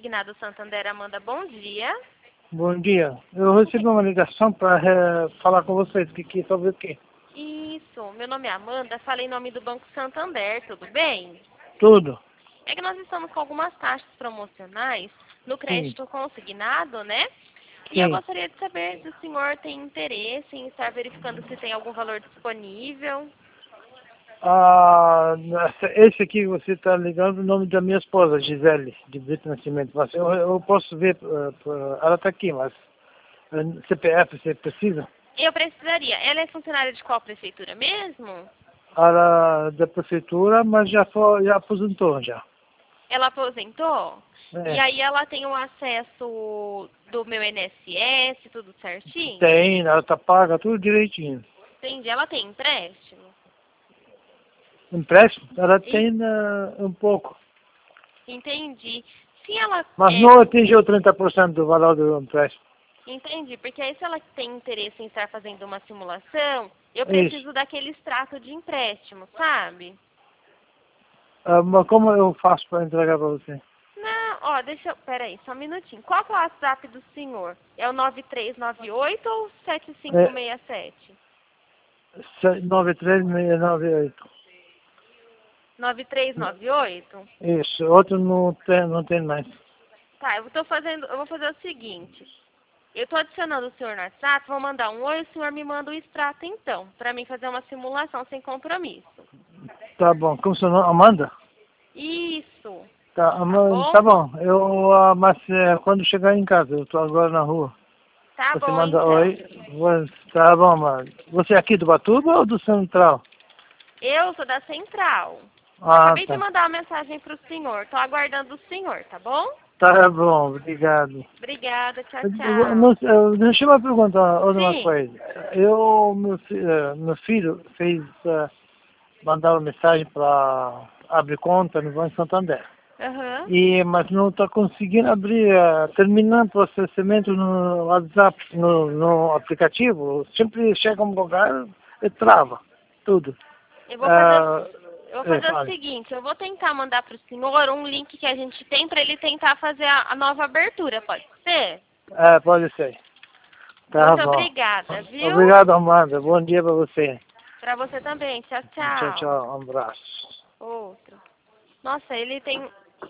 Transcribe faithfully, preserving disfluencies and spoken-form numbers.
Consignado Santander, Amanda, bom dia. Bom dia. Eu recebi uma ligação para falar com vocês que, que sobre o quê? Isso, meu nome é Amanda, falei em nome do Banco Santander, tudo bem? Tudo. É que nós estamos com algumas taxas promocionais no Sim. crédito consignado, né? E eu Sim. gostaria de saber se o senhor tem interesse em estar verificando se tem algum valor disponível. Ah, esse aqui que você está ligando o nome da minha esposa, Gisele, de Brito Nascimento. Mas eu, eu posso ver, uh, uh, ela está aqui, mas uh, C P F você precisa? Eu precisaria. Ela é funcionária de qual prefeitura mesmo? Ela é da prefeitura, mas já, foi, já aposentou já. Ela aposentou? É. E aí ela tem o acesso do meu I N S S, tudo certinho? Tem, ela está paga, tudo direitinho. Entendi. Ela tem empréstimo? Empréstimo? Ela E- tem uh, um pouco. Entendi. Se ela... Mas é, não atingiu trinta por cento do valor do empréstimo. Entendi, porque aí se ela tem interesse em estar fazendo uma simulação, eu Isso. preciso daquele extrato de empréstimo, sabe? Ah, mas como eu faço para entregar para você? Não, ó, deixa eu... Peraí, só um minutinho. Qual que é o WhatsApp do senhor? É o nove três nove oito ou sete cinco seis sete? nove três seis nove oito. nove três nove oito? Isso, outro não tem, não tem mais. Tá, eu tô fazendo... Eu vou fazer o seguinte. Eu tô adicionando o senhor no WhatsApp, vou mandar um oi, o senhor me manda o extrato então, pra mim fazer uma simulação sem compromisso. Tá bom, como seu nome? Amanda? Isso. Tá, Amanda, bom? tá bom. Eu, ah, mas é, quando chegar em casa, eu tô agora na rua. Tá Você bom, manda então. oi. Você- Tá bom, Amanda. Você é aqui do Batuba ou do Central? Eu sou da Central. Ah, Acabei de tá. mandar uma mensagem pro senhor. Tô aguardando o senhor, tá bom? Tá bom, obrigado. Obrigada, tchau, Eu- eu- tchau. não- eu- Deixa eu perguntar outra Sim. coisa. Eu, meu, fi- eh, meu filho fez, eh, mandar uma mensagem para abrir conta no Banco Santander. Aham. E, mas não está conseguindo abrir, eh, terminando o processamento no WhatsApp, no, no aplicativo. Sempre chega um lugar e trava tudo. Eu vou fazer, Ah, eu vou é, fazer o fale. seguinte, eu vou tentar mandar pro senhor um link que a gente tem pra ele tentar fazer a, a nova abertura, pode ser? É, pode ser. Tá Muito bom. obrigada, viu? Obrigado, Amanda. Bom dia para você. Pra você também. Tchau, Tchau, tchau. tchau. Um abraço. Outro. Nossa, ele tem